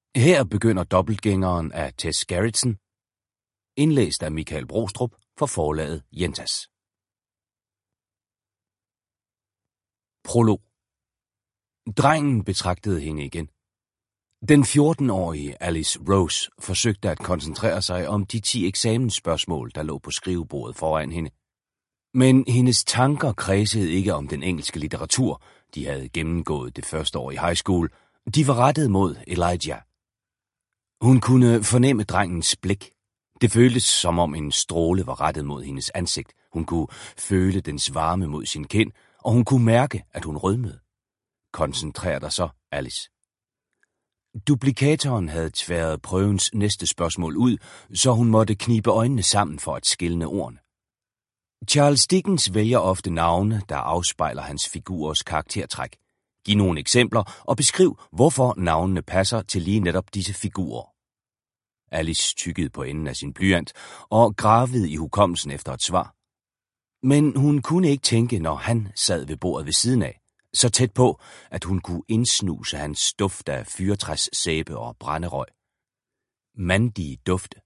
Her begynder Dobbeltgængeren af Tess Gerritsen, indlæst af Michael Brostrup for forlaget Jentas. Prolog. Drengen betragtede hende igen. Den 14-årige Alice Rose forsøgte at koncentrere sig om de 10 eksamensspørgsmål, der lå på skrivebordet foran hende. Men hendes tanker kredsede ikke om den engelske litteratur, de havde gennemgået det første år i high school. De var rettet mod Elijah. Hun kunne fornemme drengens blik. Det føltes som om en stråle var rettet mod hendes ansigt. Hun kunne føle dens varme mod sin kind, og hun kunne mærke, at hun rødmede. Koncentrer dig så, Alice. Duplikatoren havde tværet prøvens næste spørgsmål ud, så hun måtte knibe øjnene sammen for at skelne ordene. Charles Dickens vælger ofte navne, der afspejler hans figurers karaktertræk. Giv nogle eksempler og beskriv, hvorfor navnene passer til lige netop disse figurer. Alice tykkede på enden af sin blyant og gravede i hukommelsen efter et svar. Men hun kunne ikke tænke, når han sad ved bordet ved siden af, så tæt på, at hun kunne indsnuse hans duft af fyrretræssæbe og brænderøg. Mandige dufte.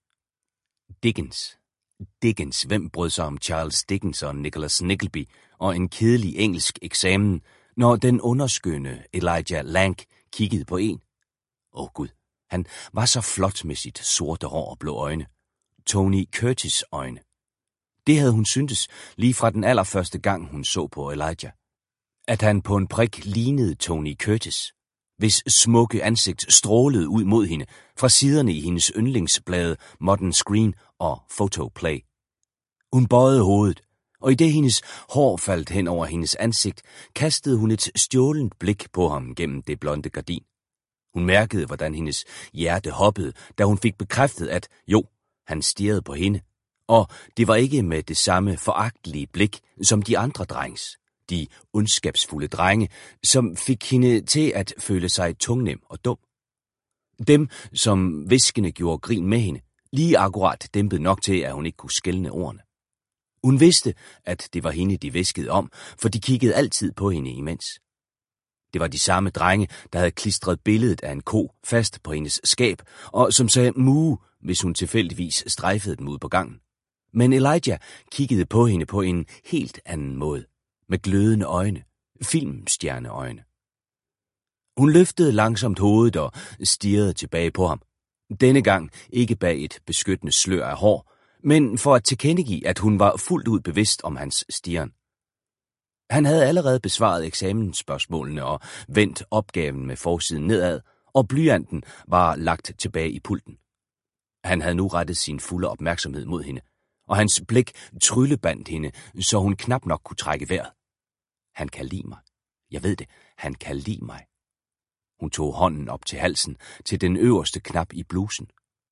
Dickens, hvem brød sig om Charles Dickens og Nicholas Nickleby og en kedelig engelsk eksamen, når den underskønne Elijah Lank kiggede på en? Gud, han var så flot med sit sorte hår og blå øjne. Tony Curtis øjne. Det havde hun syntes lige fra den allerførste gang, hun så på Elijah. At han på en prik lignede Tony Curtis, hvis smukke ansigt strålede ud mod hende fra siderne i hendes yndlingsblade Modern Screen og Photoplay. Hun bøjede hovedet, og i det hendes hår faldt hen over hendes ansigt, kastede hun et stjålent blik på ham gennem det blonde gardin. Hun mærkede, hvordan hendes hjerte hoppede, da hun fik bekræftet, at han stirrede på hende, og det var ikke med det samme foragtelige blik som de andre drengs. De ondskabsfulde drenge, som fik hende til at føle sig tungnem og dum. Dem, som hviskende gjorde grin med hende, lige akkurat dæmpet nok til, at hun ikke kunne skelne ordene. Hun vidste, at det var hende, de hviskede om, for de kiggede altid på hende imens. Det var de samme drenge, der havde klistret billedet af en ko fast på hendes skab, og som sagde mu, hvis hun tilfældigvis strejfede dem ud på gangen. Men Elijah kiggede på hende på en helt anden måde. Med glødende øjne, filmstjerneøjne. Hun løftede langsomt hovedet og stirrede tilbage på ham. Denne gang ikke bag et beskyttende slør af hår, men for at tilkendegive, at hun var fuldt ud bevidst om hans stirren. Han havde allerede besvaret eksamensspørgsmålene og vendt opgaven med forsiden nedad, og blyanten var lagt tilbage i pulten. Han havde nu rettet sin fulde opmærksomhed mod hende, og hans blik tryllebandt hende, så hun knap nok kunne trække vejret. Han kan lide mig. Jeg ved det. Han kan lide mig. Hun tog hånden op til halsen, til den øverste knap i blusen.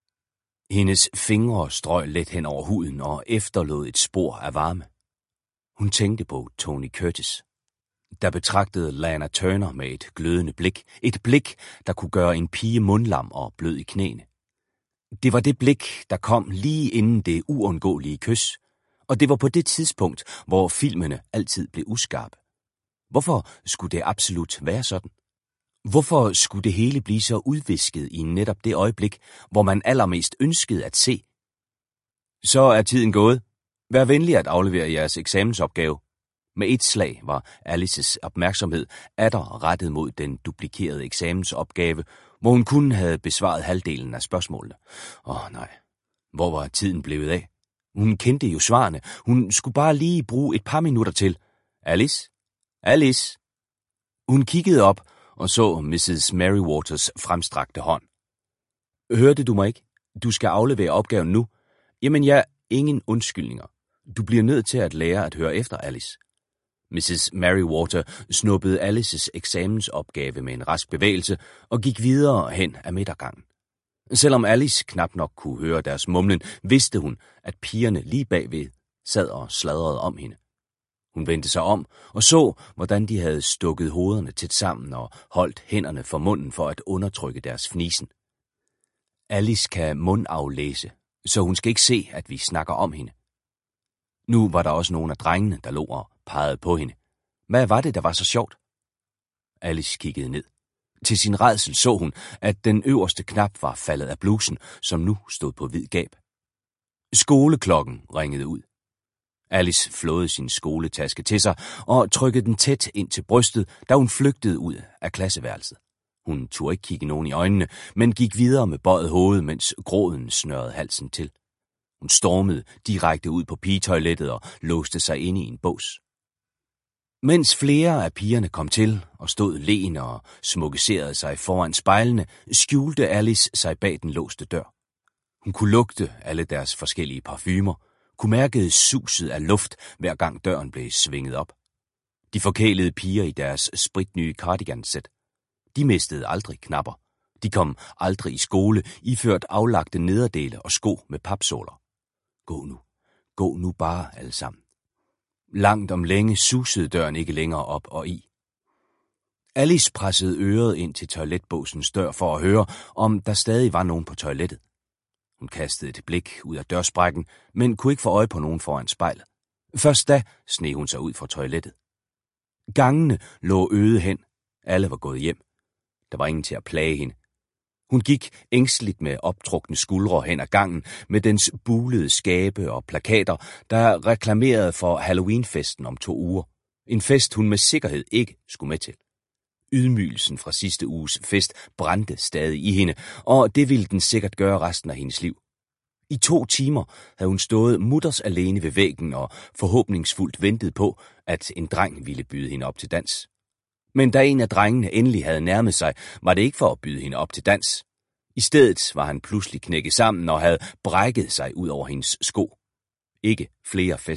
Hendes fingre strøg let hen over huden og efterlod et spor af varme. Hun tænkte på Tony Curtis, der betragtede Lana Turner med et glødende blik. Et blik, der kunne gøre en pige mundlam og blød i knæene. Det var det blik, der kom lige inden det uundgåelige kys, og det var på det tidspunkt, hvor filmene altid blev uskarpe. Hvorfor skulle det absolut være sådan? Hvorfor skulle det hele blive så udvisket i netop det øjeblik, hvor man allermest ønskede at se? Så er tiden gået. Vær venlig at aflevere jeres eksamensopgave. Med et slag var Alices opmærksomhed atter rettet mod den duplikerede eksamensopgave, hvor hun kun havde besvaret halvdelen af spørgsmålene. Nej, hvor var tiden blevet af? Hun kendte jo svarene. Hun skulle bare lige bruge et par minutter til. Alice? Alice? Hun kiggede op og så Mrs. Merrywaters fremstrakte hånd. Hørte du mig ikke? Du skal aflevere opgaven nu. Jamen ingen undskyldninger. Du bliver nødt til at lære at høre efter, Alice. Mrs. Merrywater snuppede Alices eksamensopgave med en rask bevægelse og gik videre hen ad midtergangen. Selvom Alice knap nok kunne høre deres mumlen, vidste hun, at pigerne lige bagved sad og sladrede om hende. Hun vendte sig om og så, hvordan de havde stukket hovederne tæt sammen og holdt hænderne for munden for at undertrykke deres fnisen. Alice kan mundaflæse, så hun skal ikke se, at vi snakker om hende. Nu var der også nogle af drengene, der lå og pegede på hende. Hvad var det, der var så sjovt? Alice kiggede ned. Til sin rædsel så hun, at den øverste knap var faldet af blusen, som nu stod på vid gab. Skoleklokken ringede ud. Alice flåede sin skoletaske til sig og trykkede den tæt ind til brystet, da hun flygtede ud af klasseværelset. Hun turde ikke kigge nogen i øjnene, men gik videre med bøjet hoved, mens gråden snørrede halsen til. Hun stormede direkte ud på pigetoilettet og låste sig inde i en bås. Mens flere af pigerne kom til og stod leende og smukkeserede sig foran spejlene, skjulte Alice sig bag den låste dør. Hun kunne lugte alle deres forskellige parfumer, kunne mærke suset af luft, hver gang døren blev svinget op. De forkælede piger i deres spritnye cardigansæt. De mistede aldrig knapper. De kom aldrig i skole, iført aflagte nederdele og sko med papsåler. Gå nu bare alle sammen. Langt om længe susede døren ikke længere op og i. Alice pressede øret ind til toiletbåsens dør for at høre, om der stadig var nogen på toilettet. Hun kastede et blik ud af dørsprækken, men kunne ikke få øje på nogen foran spejlet. Først da sneg hun sig ud fra toilettet. Gangene lå øde hen. Alle var gået hjem. Der var ingen til at plage hende. Hun gik ængsteligt med optrukne skuldre hen ad gangen med dens bulede skabe og plakater, der reklamerede for Halloweenfesten om 2 uger. En fest, hun med sikkerhed ikke skulle med til. Ydmygelsen fra sidste uges fest brændte stadig i hende, og det ville den sikkert gøre resten af hendes liv. I 2 timer havde hun stået mutters alene ved væggen og forhåbningsfuldt ventet på, at en dreng ville byde hende op til dans. Men da en af drengene endelig havde nærmet sig, var det ikke for at byde hende op til dans. I stedet var han pludselig knækket sammen og havde brækket sig ud over hendes sko. Ikke flere fester.